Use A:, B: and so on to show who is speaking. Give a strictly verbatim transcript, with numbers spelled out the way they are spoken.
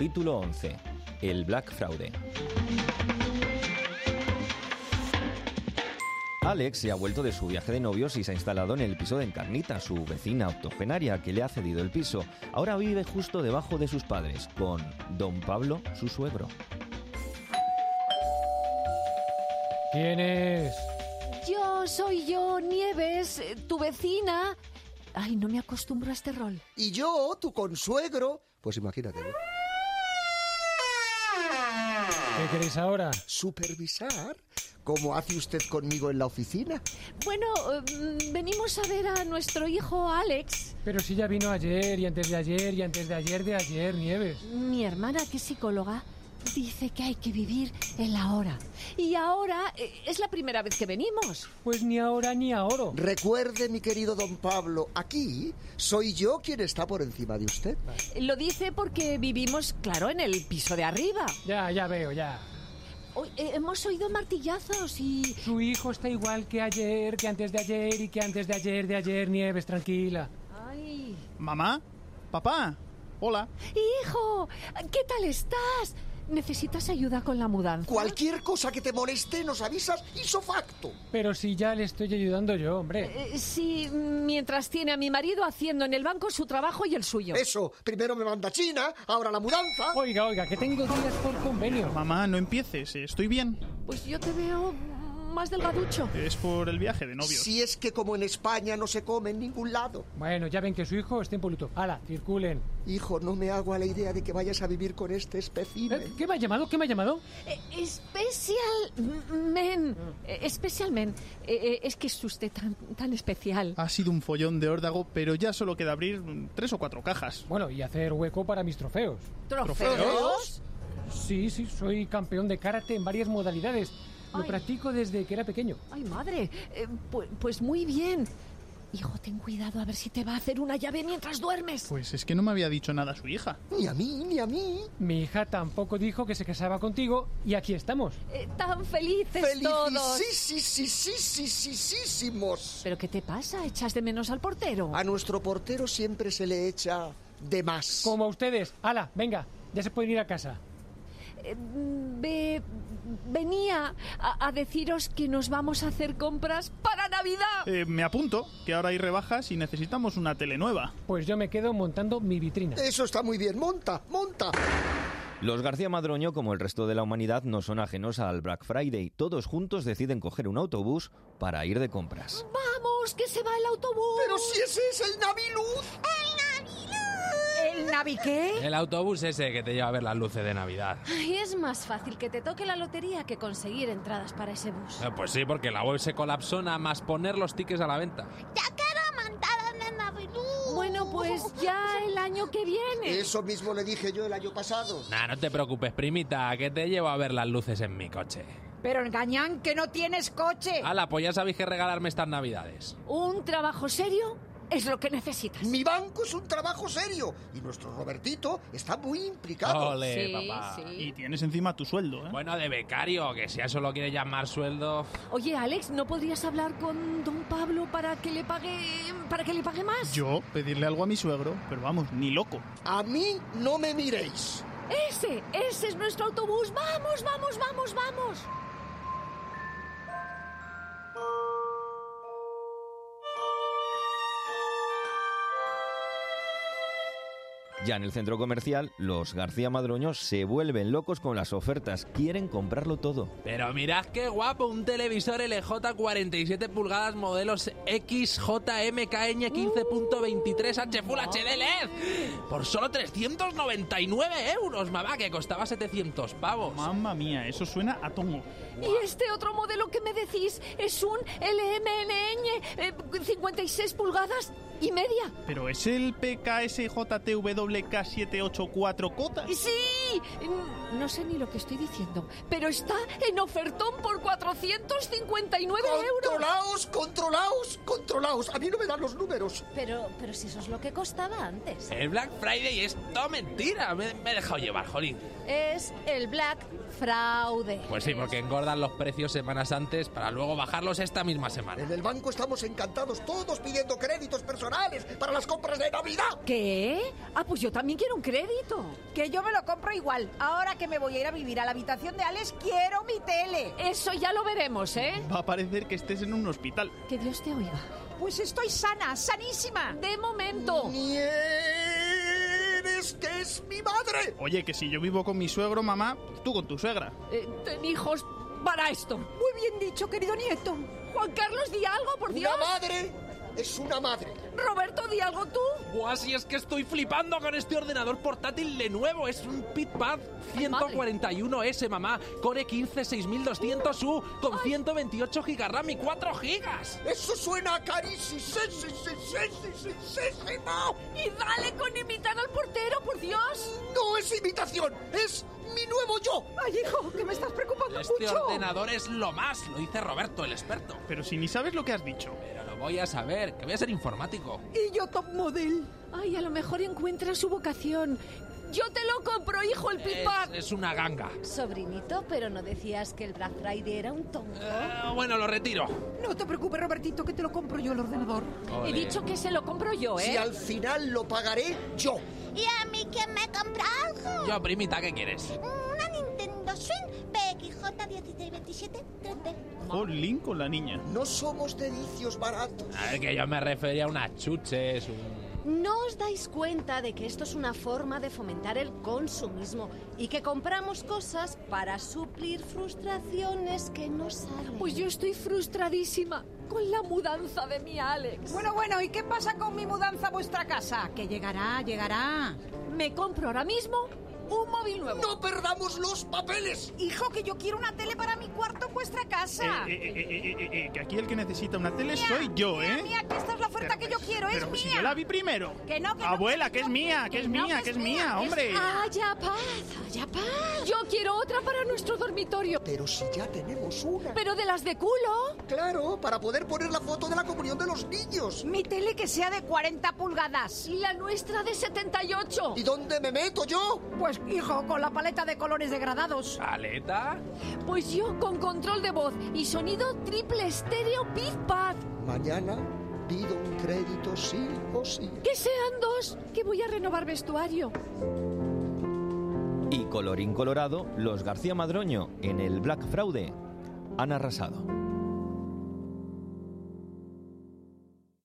A: Capítulo once. El Black Fraude. Alex se ha vuelto de su viaje de novios y se ha instalado en el piso de Encarnita, su vecina octogenaria que le ha cedido el piso. Ahora vive justo debajo de sus padres, con don Pablo, su suegro.
B: ¿Quién es?
C: Yo soy yo, Nieves, tu vecina. Ay, no me acostumbro a este rol.
D: Y yo, tu consuegro, pues imagínate, ¿no?
B: ¿Qué queréis ahora?
D: ¿Supervisar? ¿Cómo hace usted conmigo en la oficina?
C: Bueno, eh, venimos a ver a nuestro hijo Alex.
B: Pero si ya vino ayer y antes de ayer y antes de ayer de ayer, Nieves.
C: Mi hermana, que es psicóloga, dice que hay que vivir el ahora. Y ahora eh, es la primera vez que venimos.
B: Pues ni ahora ni ahora.
D: Recuerde, mi querido don Pablo, aquí soy yo quien está por encima de usted.
C: Lo dice porque vivimos, claro, en el piso de arriba.
B: Ya, ya veo, ya.
C: Hoy, eh, hemos oído martillazos y...
B: Su hijo está igual que ayer, que antes de ayer y que antes de ayer de ayer, Nieves, tranquila.
C: Ay.
E: ¿Mamá? ¿Papá? Hola.
C: Hijo, ¿qué tal estás? ¿Necesitas ayuda con la mudanza?
D: Cualquier cosa que te moleste nos avisas ipso facto.
B: Pero si ya le estoy ayudando yo, hombre.
C: Eh, sí, mientras tiene a mi marido haciendo en el banco su trabajo y el suyo.
D: Eso, primero me manda a China, ahora la mudanza.
B: Oiga, oiga, que tengo días por convenio.
E: Mamá, no empieces, estoy bien.
C: Pues yo te veo más delgaducho.
E: Es por el viaje de novios.
D: Si es que como en España no se come en ningún lado.
B: Bueno, ya ven que su hijo está impoluto. ¡Hala, circulen!
D: Hijo, no me hago a la idea de que vayas a vivir con este espécimen.
B: ¿Eh? ¿Qué me ha llamado? ¿Qué me ha llamado?
C: Eh, Special Men. Eh, Special Men. Eh, eh, es que es usted tan, tan especial.
E: Ha sido un follón de órdago, pero ya solo queda abrir tres o cuatro cajas.
B: Bueno, y hacer hueco para mis trofeos.
C: ¿Trofeos?
B: Sí, sí, soy campeón de karate en varias modalidades. Lo
C: Ay.
B: practico desde que era pequeño.
C: Ay, madre. Eh, pues, pues muy bien. Hijo, ten cuidado a ver si te va a hacer una llave mientras duermes.
E: Pues es que no me había dicho nada su hija.
D: Ni a mí, ni a mí.
B: Mi hija tampoco dijo que se casaba contigo y aquí estamos.
C: Eh, tan felices todos.
D: Felicísimos.
C: ¿Pero qué te pasa? ¿Echas de menos al portero?
D: A nuestro portero siempre se le echa de más.
B: Como a ustedes. ¡Hala, venga! Ya se pueden ir a casa.
C: Eh, ve- venía a, a deciros que nos vamos a hacer compras para Navidad.
E: Eh, me apunto, que ahora hay rebajas y necesitamos una tele nueva.
B: Pues yo me quedo montando mi vitrina.
D: Eso está muy bien. Monta, monta.
A: Los García Madroño, como el resto de la humanidad, no son ajenos al Black Friday. Todos juntos deciden coger un autobús para ir de compras.
C: ¡Vamos, que se va el autobús!
D: Pero si ese es el Naviluz.
C: ¿El Navi qué?
F: El autobús ese que te lleva a ver las luces de Navidad.
G: Ay, es más fácil que te toque la lotería que conseguir entradas para ese bus.
F: Eh, Pues sí, porque la web se colapsó nada más poner los tickets a la venta.
G: ¡Ya quiero montar en el Navilú!
C: Bueno, pues ya el año que viene.
D: Eso mismo le dije yo el año pasado.
F: Nah, no te preocupes, primita, que te llevo a ver las luces en mi coche.
H: Pero engañan que no tienes coche.
F: Hala, pues ya sabéis que regalarme estas Navidades.
C: Un trabajo serio es lo que necesitas.
D: Mi banco es un trabajo serio y nuestro Robertito está muy implicado.
F: Ole,
G: Sí,
F: papá.
G: sí.
E: Y tienes encima tu sueldo, ¿eh?
F: Bueno, de becario, que si a eso lo quiere llamar sueldo...
C: Oye, Alex, ¿no podrías hablar con don Pablo para que le pague para que le pague más?
E: Yo pedirle algo a mi suegro, pero vamos, ni loco.
D: A mí no me miréis.
C: Ese, ese es nuestro autobús. Vamos, vamos, vamos, vamos.
A: Ya en el centro comercial, los García Madroño se vuelven locos con las ofertas. Quieren comprarlo todo.
F: Pero mirad qué guapo, un televisor L G cuarenta y siete pulgadas modelos X J M K N quince punto veintitrés H Full H D L E D por solo trescientos noventa y nueve euros, mamá, que costaba setecientos pavos.
E: Mamma mía, eso suena a tongo.
C: Y este otro modelo que me decís es un L M N Ñ eh, cincuenta y seis pulgadas y media.
E: Pero es el P K S J T W K setecientos ochenta y cuatro Cota.
C: Sí, no sé ni lo que estoy diciendo, pero está en ofertón por cuatrocientos cincuenta y nueve euros.
D: Controlaos, controlaos, controlaos. controlaos, a mí no me dan los números.
G: Pero, pero si eso es lo que costaba antes.
F: El Black Friday es todo mentira. Me, me he dejado llevar, jolín.
G: Es el Black Fraude.
F: Pues sí, porque engordan los precios semanas antes para luego bajarlos esta misma semana.
D: En el banco estamos encantados, todos pidiendo créditos personales para las compras de Navidad.
C: ¿Qué? Ah, pues yo también quiero un crédito.
H: Que yo me lo compro igual. Ahora que me voy a ir a vivir a la habitación de Alex, quiero mi tele.
C: Eso ya lo veremos, ¿eh?
E: Va a parecer que estés en un hospital.
C: Que Dios te oiga.
H: Pues estoy sana, sanísima.
C: De momento.
D: Nieves, que es mi madre.
E: Oye, que si yo vivo con mi suegro, mamá, tú con tu suegra.
C: Eh, ten hijos para esto.
H: Muy bien dicho, querido nieto.
C: Juan Carlos, di algo, por Dios.
D: Una madre es una madre.
C: Roberto, di algo tú.
F: Buah, si es que estoy flipando con este ordenador portátil de nuevo. Es un PitPad ciento cuarenta y uno ese, mamá. Core quince seis mil doscientos U con Ay. ciento veintiocho gigas RAM y cuatro gigas.
D: Eso suena carísimo.
C: Y dale con imitar al portero, por Dios.
D: No es imitación, es mi nuevo yo.
H: Ay, hijo, que me estás preocupando
F: este
H: mucho.
F: Este ordenador es lo más, lo dice Roberto, el experto.
E: Pero si ni sabes lo que has dicho.
F: Pero lo voy a saber, que voy a ser informático.
H: Y yo top model.
C: Ay, a lo mejor encuentra su vocación. Yo te lo compro, hijo, el PitPad.
F: Es, es una ganga.
G: Sobrinito, pero ¿no decías que el Black Friday era un tongo?
F: Uh, bueno, lo retiro.
H: No te preocupes, Robertito, que te lo compro yo el ordenador.
C: Olé. He dicho que se lo compro yo, ¿eh?
D: Si al final lo pagaré yo.
I: ¿Y a mí quién me compra algo?
F: Yo, primita, ¿qué quieres?
I: Una Nintendo Switch P X J dieciséis veintisiete tres D.
E: Jolín con la niña.
D: No somos de vicios baratos.
F: A ver, que yo me refería a unas chuches, un...
G: ¿No os dais cuenta de que esto es una forma de fomentar el consumismo y que compramos cosas para suplir frustraciones que no salen?
C: Pues yo estoy frustradísima con la mudanza de mi Alex.
H: Bueno, bueno, ¿y qué pasa con mi mudanza a vuestra casa? Que llegará, llegará.
C: Me compro ahora mismo un móvil nuevo.
D: ¡No perdamos los papeles!
H: Hijo, que yo quiero una tele para mi cuarto en vuestra casa.
E: Eh, eh, eh, eh, eh, eh, que aquí el que necesita una tele mía, soy yo,
H: mía,
E: ¿eh?
H: Mía, que esta es la oferta
E: pero,
H: que yo quiero,
E: pero
H: es
E: si
H: mía.
E: yo la vi primero.
H: Que no, que
E: Abuela,
H: no,
E: que, que es mía, que, que es mía, que, que es mía, mía hombre.
C: Haya paz, haya paz. Yo quiero otra para nuestro dormitorio.
D: Pero si ya tenemos una.
C: Pero de las de culo.
D: Claro, para poder poner la foto de la comunión de los niños.
H: Mi tele que sea de cuarenta pulgadas.
C: Y la nuestra de setenta y ocho.
D: ¿Y dónde me meto yo?
H: Pues, hijo, con la paleta de colores degradados.
F: ¿Paleta?
C: Pues yo con control de voz y sonido triple estéreo PitPad.
D: Mañana pido un crédito sí o sí.
C: Que sean dos, que voy a renovar vestuario.
A: Y colorín colorado, los García Madroño en el Black Fraude han arrasado.